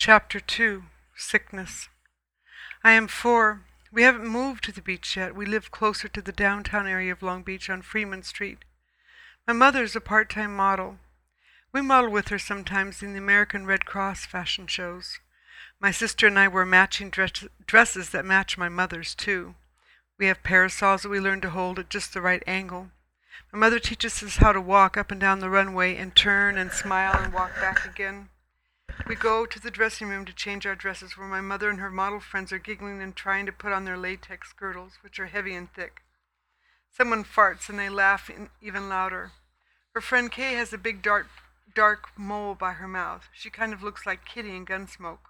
Chapter 2 Sickness. I am 4. We haven't moved to the beach yet. We live closer to the downtown area of Long Beach on Freeman Street. My mother is a part-time model. We model with her sometimes in the American Red Cross fashion shows. My sister and I wear matching dresses that match my mother's, too. We have parasols that we learn to hold at just the right angle. My mother teaches us how to walk up and down the runway and turn and smile and walk back again. We go to the dressing room to change our dresses, where my mother and her model friends are giggling and trying to put on their latex girdles, which are heavy and thick. Someone farts and they laugh even louder. Her friend Kay has a big dark mole by her mouth. She kind of looks like Kitty in Gunsmoke.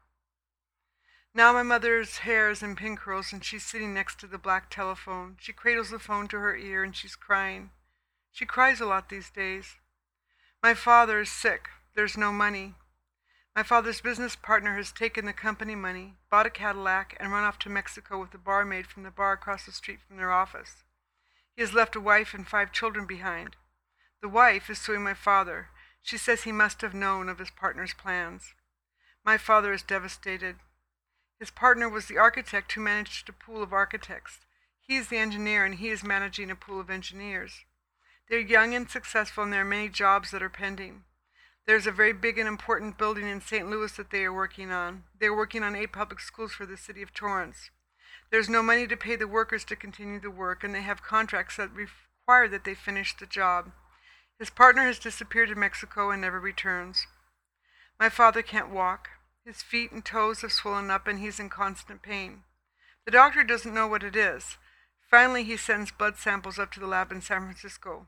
Now my mother's hair is in pin curls and she's sitting next to the black telephone. She cradles the phone to her ear and she's crying. She cries a lot these days. My father is sick. There's no money. My father's business partner has taken the company money, bought a Cadillac, and run off to Mexico with a barmaid from the bar across the street from their office. He has left a wife and 5 children behind. The wife is suing my father. She says he must have known of his partner's plans. My father is devastated. His partner was the architect who managed a pool of architects. He is the engineer and he is managing a pool of engineers. They're young and successful and there are many jobs that are pending. There's a very big and important building in St. Louis that they are working on. They are working on 8 public schools for the city of Torrance. There's no money to pay the workers to continue the work, and they have contracts that require that they finish the job. His partner has disappeared to Mexico and never returns. My father can't walk. His feet and toes have swollen up and he's in constant pain. The doctor doesn't know what it is. Finally, he sends blood samples up to the lab in San Francisco.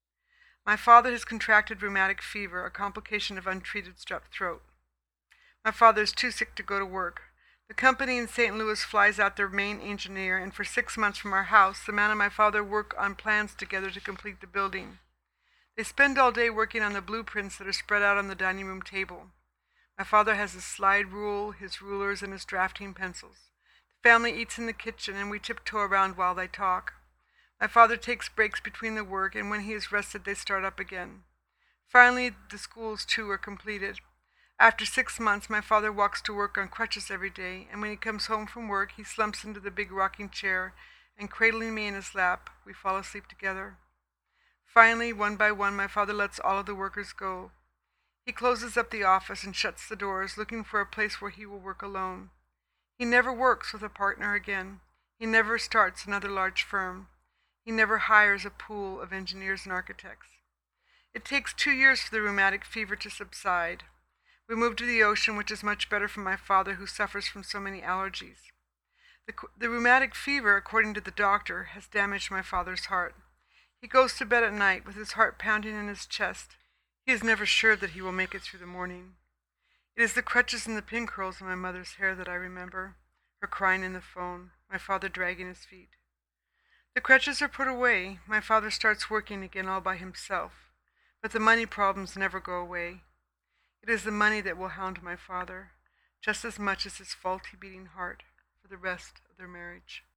My father has contracted rheumatic fever, a complication of untreated strep throat. My father is too sick to go to work. The company in St. Louis flies out their main engineer, and for 6 months from our house, the man and my father work on plans together to complete the building. They spend all day working on the blueprints that are spread out on the dining room table. My father has his slide rule, his rulers, and his drafting pencils. The family eats in the kitchen, and we tiptoe around while they talk. My father takes breaks between the work, and when he is rested, they start up again. Finally, the schools, too, are completed. After 6 months, my father walks to work on crutches every day, and when he comes home from work, he slumps into the big rocking chair, and cradling me in his lap, we fall asleep together. Finally, one by one, my father lets all of the workers go. He closes up the office and shuts the doors, looking for a place where he will work alone. He never works with a partner again. He never starts another large firm. He never hires a pool of engineers and architects. It takes 2 years for the rheumatic fever to subside. We move to the ocean, which is much better for my father, who suffers from so many allergies. The rheumatic fever, according to the doctor, has damaged my father's heart. He goes to bed at night with his heart pounding in his chest. He is never sure that he will make it through the morning. It is the crutches and the pin curls in my mother's hair that I remember, her crying in the phone, my father dragging his feet. The crutches are put away. My father starts working again all by himself. But the money problems never go away. It is the money that will hound my father, just as much as his faulty beating heart, for the rest of their marriage.